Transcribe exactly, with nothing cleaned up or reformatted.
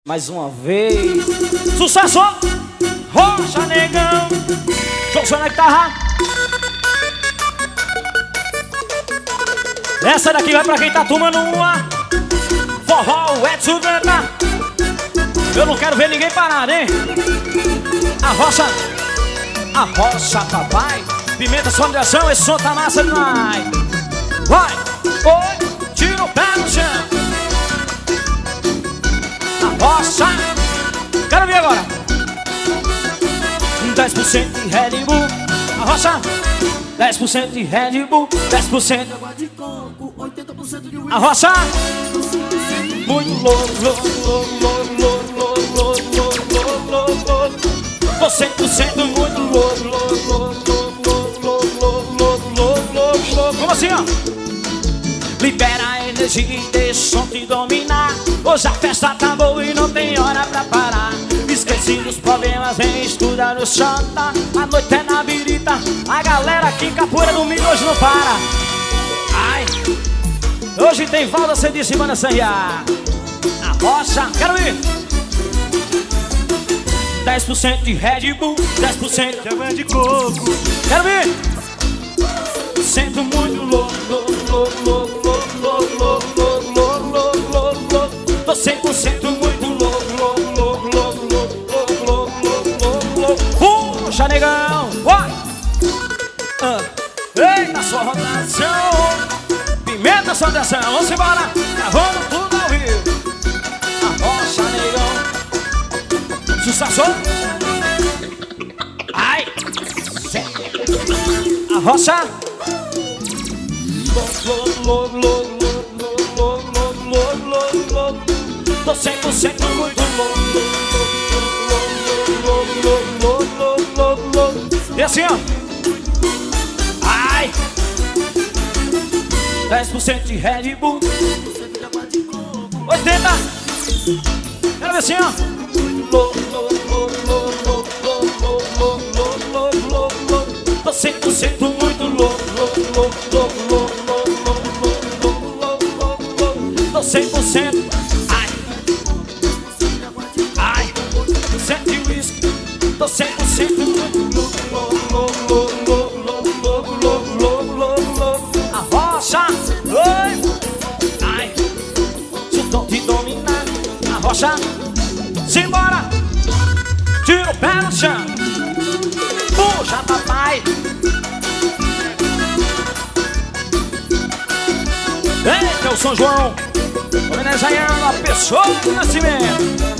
Mais uma vez. Sucesso! Rocha Negão. João na guitarra. Essa daqui vai pra quem tá tomando uma. Forró, Edson Danta. Eu não quero ver ninguém parar, hein? A rocha. A rocha, papai. Pimenta, sua direção, esse som tá massa demais. Vai! Oi! Tira o pé no chão. A rocha. Quero ver agora. dez por cento de Red Bull. A rocha. dez por cento de Red Bull. dez por cento de água de coco. oitenta por cento de uísque. A rocha. Muito louco, louco, louco, louco, louco, louco, louco, louco, louco. cem por cento muito louco, louco, louco, louco, louco, louco, louco, louco. Como assim, ó? Libera a energia e deixa o som te dominar. Hoje a festa tá boa e não tem hora pra parar. Esqueci dos problemas, vem estudar no chanta. A noite é na birita, a galera aqui em Capoeira domingo hoje não para. Ai, hoje tem Valda Cedice e Banda Sanha. A rocha, quero ir. dez por cento de Red Bull, dez por cento de água de coco. Quero ir. Sento muito louco, louco, louco, louco, louco, louco, louco, louco, louco, louco. Tô cem por cento muito louco, louco, louco, louco, louco, louco, louco, louco. Puxa, negão, vai! Eita, sua rotação. Pimenta, sua direção, vamos embora. Gravando tudo ao vivo. A rocha, negão. Sucesso! Ai! A rocha! Louco, louco, louco, louco, louco, louco, louco, louco. Tô cem por cento muito louco, louco, louco, louco, louco, louco. E assim, ó. Ai! dez por cento de Red Bull. oitenta. Quero ver assim, ó. Louco, louco, louco, louco, louco, louco, louco, louco, louco. Tô cem por cento muito louco, louco, louco, louco, louco, louco, louco, louco, louco. Tô cem por cento. Ai, ai, cento de uísque. Tô cem por cento muito louco, louco, louco, louco, louco, louco, louco, louco, louco. A rocha, oi, ai, se eu tô te dominando. A rocha, simbora, tira o pé no chão. Puxa, papai. Eita, é o São João homenageando a pessoa do nascimento.